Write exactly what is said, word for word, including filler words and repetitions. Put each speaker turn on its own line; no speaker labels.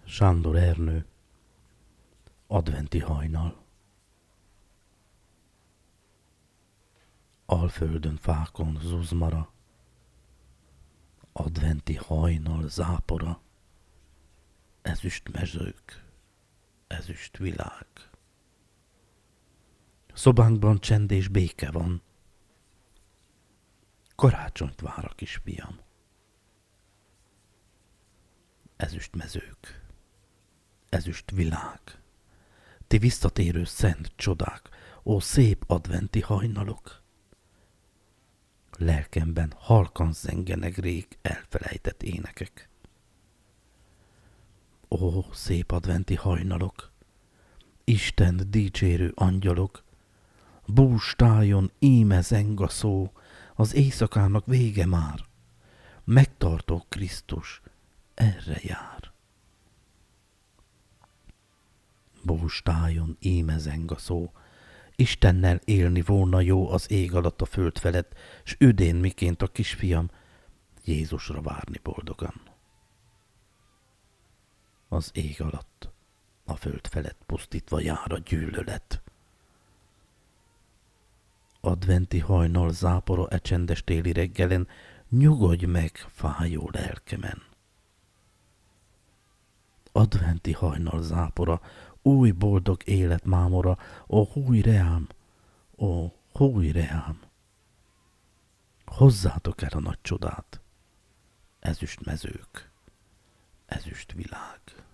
Sándor Ernő, adventi hajnal. Alföldön fákon zuzmara, adventi hajnal zápora, ezüst mezők, ezüst világ. Szobánkban csend és béke van, karácsonyt vár a kisfiam. Ezüst mezők, ezüst világ, ti visszatérő szent csodák, ó szép adventi hajnalok! Lelkemben halkan zengenek rég elfelejtett énekek. Ó szép adventi hajnalok, Istent dicsérő angyalok, bústájon íme zeng a szó, az éjszakának vége már, megtartó Krisztus erre jár. Bústájon íme zeng a szó, Istennel élni volna jó az ég alatt a föld felett, s üdén miként a kisfiam Jézusra várni boldogan. Az ég alatt, a föld felett pusztítva jár a gyűlölet. Adventi hajnal zápora e csendes téli reggelen, nyugodj meg fájó lelkemen. Adventi hajnal zápora, új boldog élet mámora, ó húj reám, ó húj reám. Hozzátok el a nagy csodát, ezüst mezők, ezüst világ.